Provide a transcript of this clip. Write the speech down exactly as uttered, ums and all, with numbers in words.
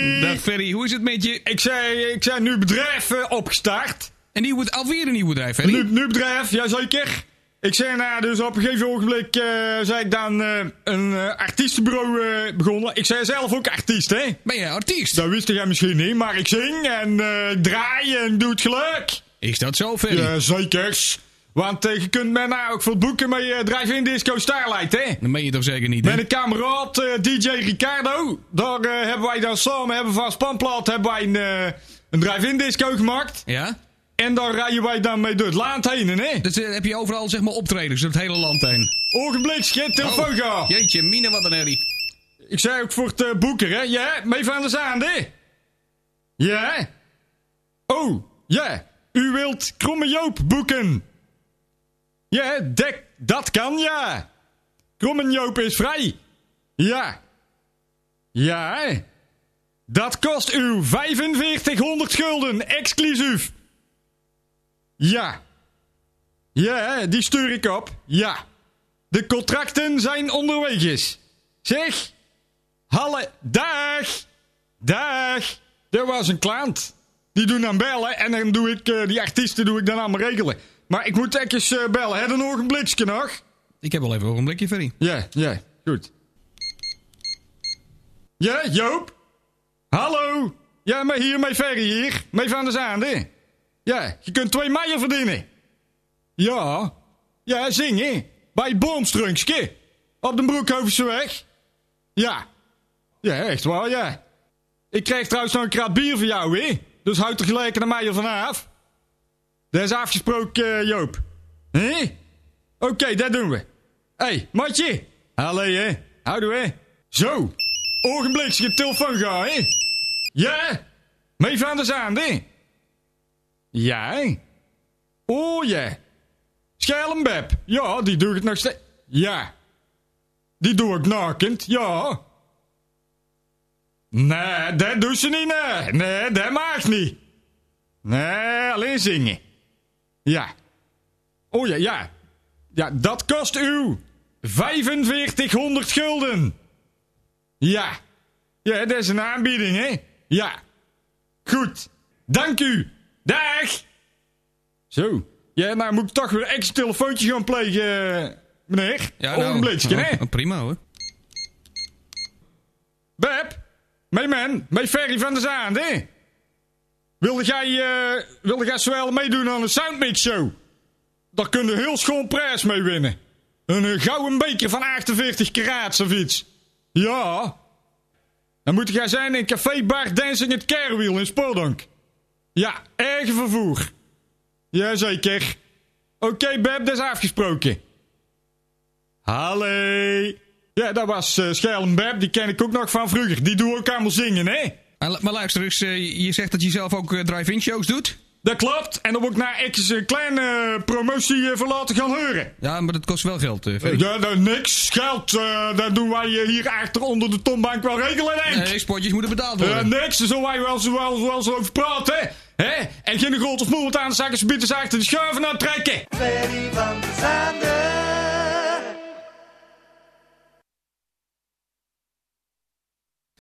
Ferry! Dag Ferry, hoe is het met je? Ik zei, ik zei nu bedrijf uh, opgestart. Een nieuw, alweer een nieuw bedrijf, Ferry? Nu, nu bedrijf, jazeker. Ik zei, nou, dus op een gegeven ogenblik uh, zei ik dan uh, een uh, artiestenbureau uh, begonnen. Ik zei zelf ook artiest, hè? Ben jij artiest? Dat wist jij misschien niet, maar ik zing en uh, ik draai en doe het gelijk. Is dat zo, Ferry? Ja, zeker. Want uh, je kunt mij nou ook veel boeken met uh, Drive-In Disco Starlight, hè? Dat meen je toch zeker niet, hè? Met een kameraad, uh, D J Ricardo. Daar uh, hebben wij dan samen, hebben van Spanplaat, hebben wij een, uh, een Drive-In Disco gemaakt. Ja? En daar rijden wij dan mee door het land heen, hè? Dus uh, heb je overal, zeg maar, optredens door het hele land heen? Ogenblik, schiet, telefoon Oh, gaan. jeetje, mine, wat een herrie. Ik zei ook voor het uh, boeken, hè? Ja, mee van de zaande. Ja? Oh, ja. U wilt Kromme Joop boeken. Ja, dek, dat kan, ja. Kromme Joop is vrij. Ja. Ja, hè? Dat kost u vijfenveertighonderd gulden, exclusief. Ja. Ja, die stuur ik op. Ja. De contracten zijn onderweg. Zeg. Halle, dag. Dag. Er was een klant. Die doen dan bellen en dan doe ik, uh, die artiesten doe ik dan allemaal regelen. Maar ik moet even uh, bellen. Heb je nog een blikje nog? Ik heb wel even een ogenblikje, Ferry. Ja, ja, goed. Ja, Joop? Hallo? Ja, maar hier, met Ferry hier. Mee van de Zaande. Ja, je kunt twee meijer verdienen. Ja. Ja, zingen. Bij Boomstrunkske. Op de Broekhovenseweg. Ja. Ja, echt waar, ja. Ik krijg trouwens nog een kraat bier voor jou, hè. Dus houd er gelijk een meijer vanaf. Dat is afgesproken, uh, Joop. Hé? Oké, okay, dat doen we. Hé, hey, matje. Hallo, hè. Houden we. Zo. Ogenblikje telefoon gaan, hè. Ja. Mee van de Zaande. Ja, hè. Oh, ja. Schellenbeb. Ja, die doe ik nog steeds. Ja. Die doe ik nakend, ja. Nee, dat doet ze niet, nee. Nee, dat mag niet. Nee, alleen zingen. Ja. Oh ja, ja. Ja, dat kost u vijfenveertighonderd gulden. Ja. Ja, dat is een aanbieding, hè? Ja. Goed. Dank u. Dag. Zo. Ja, nou moet ik toch weer een extra telefoontje gaan plegen, meneer. Ja, nou, ogenblikje, hè? Oh, prima, hoor. Beb. Mee man. Mee Ferry van der Zaande, hè? Wilde jij, uh, wilde jij zowel meedoen aan een Soundmix show? Daar kun je heel schoon prijs mee winnen. Een uh, gouden beker van achtenveertig karaats of iets. Ja. Dan moet jij zijn in Café Bar Dancing at Carwheel in Spoordonk. Ja, eigen vervoer. Jazeker. Oké, okay, Beb, dat is afgesproken. Hallo. Ja, dat was uh, Schellen Beb, die ken ik ook nog van vroeger. Die doen ook allemaal zingen, hè? Maar luister eens, uh, je zegt dat je zelf ook uh, drive-in shows doet? Dat klopt. En dan moet ik naar eens een kleine uh, promotie uh, voor laten gaan horen. Ja, maar dat kost wel geld, uh, uh, ja, nou, niks. Geld, uh, dat doen wij uh, hier achter onder de tombank wel regelen, denk ik. Nee, spotjes moeten betaald worden. Uh, niks, daar zullen wij wel, wel, wel zo over praten. Hè? En geen grote smoel aan de zakken, ze bieden ze achter de schuiven aan trekken. Ferry van der Zaande.